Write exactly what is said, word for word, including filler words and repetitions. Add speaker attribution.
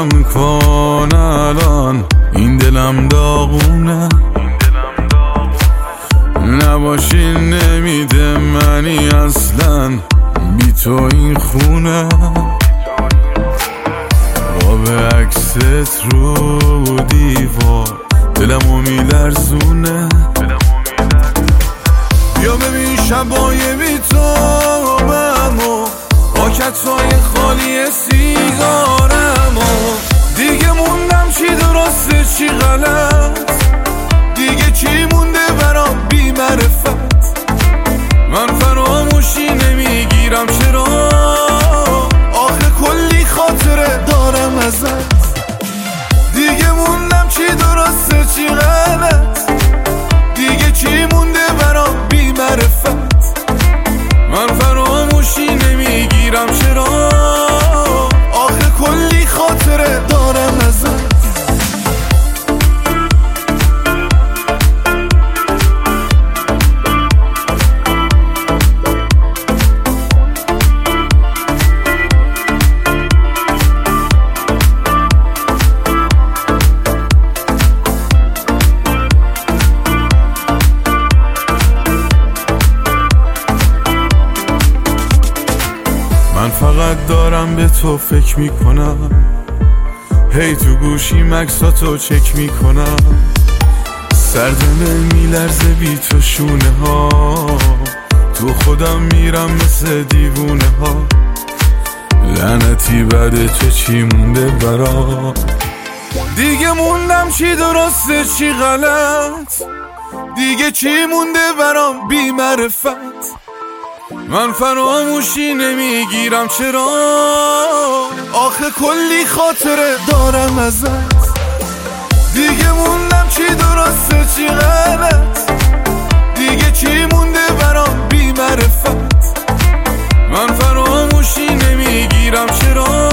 Speaker 1: رهام کن الان، این دلم داغونه. نباشی نمیده منی اصلا، بی تو این خونه. قاب عکست رو دیوار دلمو میلرزونه. بیا ببین شبای بی تو منو، پاکتای خالی سیگارمو. دیگه موندم چی درسته چی غلط، دیگه چی مونده برام بی معرفت. من فراموشی نمیگیرم چرا، آخه کلی خاطره دارم ازت. دیگه موندم چی درسته چی غلط، دیگه چی مونده برام بی معرفت. من فراموشی نمیگیرم چرا، آخه کلی خاطره دارم ازت. من فقط دارم به تو فکر میکنم، هی تو گوشی مکساتو چک میکنم. سردمه میلرزه بی تو شونه ها، تو خودم میرم مثل دیوونه ها. لعنتی بعد تو چی مونده برام، دیگه موندم چی درسته چی غلط، دیگه چی مونده برام بی معرفت. من فراموشی نمیگیرم چرا، آخه کلی خاطره دارم ازت. دیگه موندم چی درسته چی غلط، دیگه چی مونده برام بی معرفت. من فراموشی نمیگیرم چرا،